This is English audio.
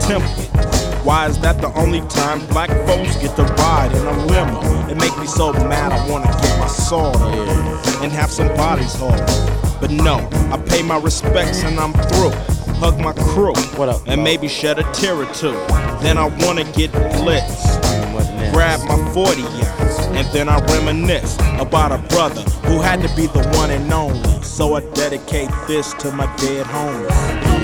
temple. Why is that the only time black folks get to ride in a limo? It make me so mad I wanna get my sword and have some bodies hauled. But no, I pay my respects and I'm through. Hug my crew, What up, and bro? maybe shed a tear or two. Then I wanna get blitzed, grab my 40 ounce, and then I reminisce about a brother who had to be the one and only. So I dedicate this to my dead homies.